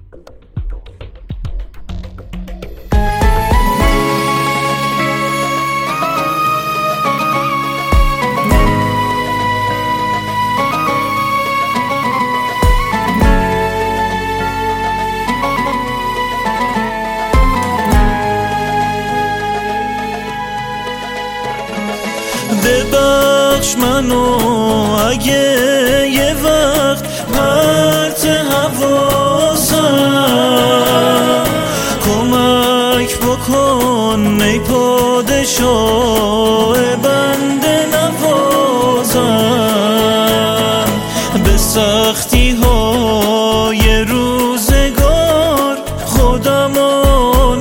ببخش منو اگه یه وقت پرت حواسم، کمک بکن ای پادشاه بنده نوازم. به سختی های روزگار خودمو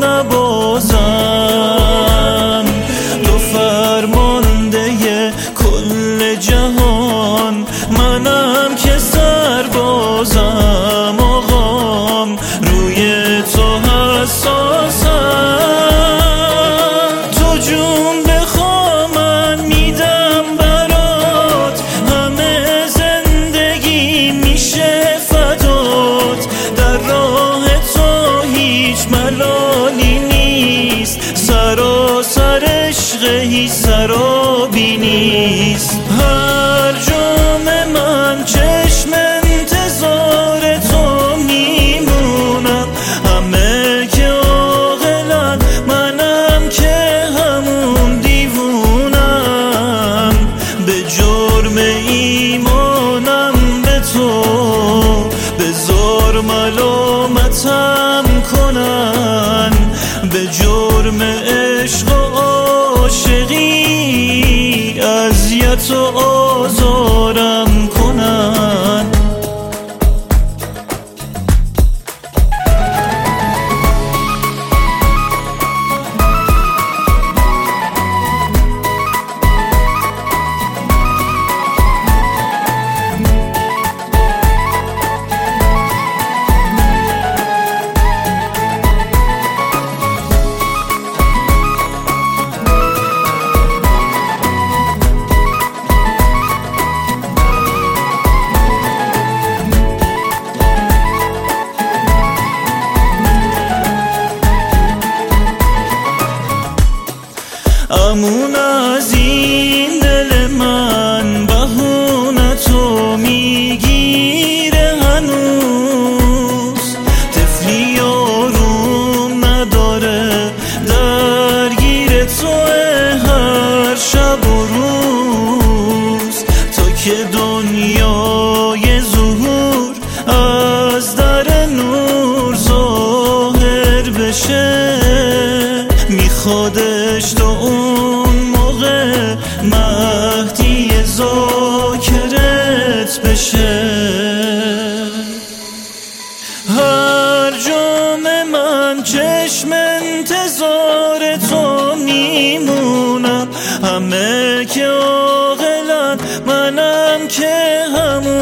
نبازم، تو فرمانده کل جهان منم که سربازم. آقام روی تو حساسم، تو جون بخوا من میدم برات، همه زندگی میشه فدات. در راه تو هیچ ملالی نیست، سراسر عشق هیچ سرابی نیست. هر جام من چشم انتظار تو میمونم، همه که عاقلن منم که همون دیوونم. به جرم ایمانم به تو بذار ملامتم کنن، به جرم عشق و عاشقی اذیت و آزارم کنن. امون از این دل من بهونه تو میگیره هنوز، طفلی آروم نداره درگیر تو هر شب و روز. تا که دنیای ظهور از در نور ظاهر بشه، میخوادش تو اون موقع مهدی ذاکرت بشه. هر جام من چشم انتظار تو میمونم، همه که عاقلن منم که همون